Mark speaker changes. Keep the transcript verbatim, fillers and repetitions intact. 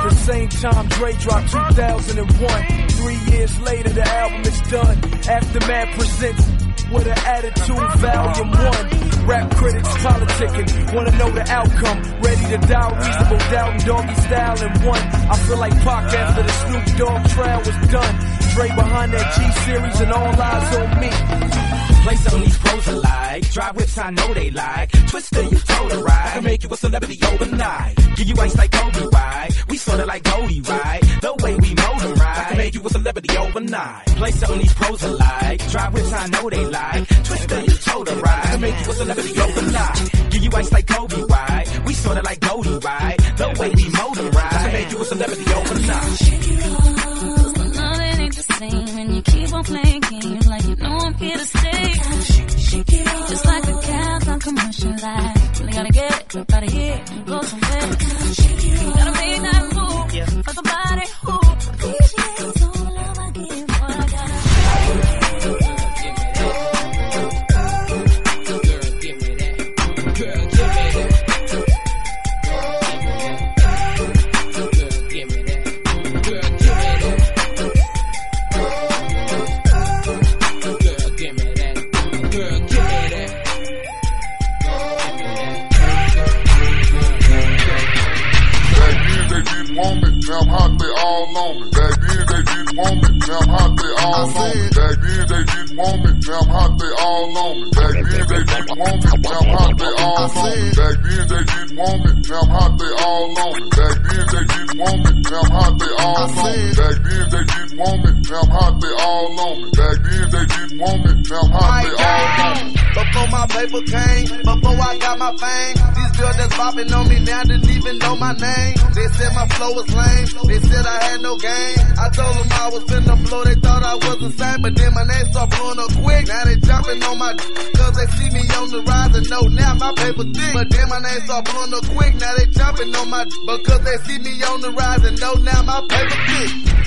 Speaker 1: the same time Dre dropped two thousand one. Three years later, the album is done. Aftermath presents With an Attitude, Volume one. Rap critics politicking, wanna know the outcome. Ready to die, reasonable doubt and doggy style in one. I feel like Pac after the Snoop Dogg trial was done. Dre behind that G-Series and all eyes on me.
Speaker 2: Play some of these pros alike. Drive whips, I know they like. Twister, you told a ride. I can make you a celebrity overnight. Give you ice like Kobe, right? We sorta like Goldie, right? The way we mold them, right? I can make you a celebrity overnight. Play some of these pros alike. Drive whips, I know they like. Twister, you told a ride. I can make you a celebrity overnight. Give you ice like Kobe, right? We sorta like Goldie, right? The way we mold them, right? I can make you a celebrity overnight.
Speaker 3: Shake it off, but nothing ain't the same. And you keep on playing games like you know I'm here to stay. Shake it off. Just like the cats on commercial life. Really gotta get up out of here and go somewhere. Shake it off. Gotta make that move, yeah. For somebody who appreciates all the love I give. What I gotta
Speaker 4: I'm hot, they all on me. Back then they didn't want me, now I'm hot, they all on me. Back then they didn't want me, now I'm hot, they all on me. Back then they didn't want me, now I'm hot, they all on me. Back then they didn't want me, now I'm hot, they all on me. Back then they didn't want me, now I'm hot, they all on me. Back then they didn't want me, now I'm hot, they all on me. Back then they didn't want me, now I'm hot, they all on me.
Speaker 5: Before my paper came, before I got my fame, these girls that's popping on me now didn't even know my name. They said my flow was lame, they said I had no game. I told them I was finna blow, they thought I was insane. But then my name start blowing up quick, now they jumping on my d- cause they see me on the rise and know now my paper thick. But then my name start blowing up quick, now they jumping on my d- because they see me on the rise and know now my paper thick.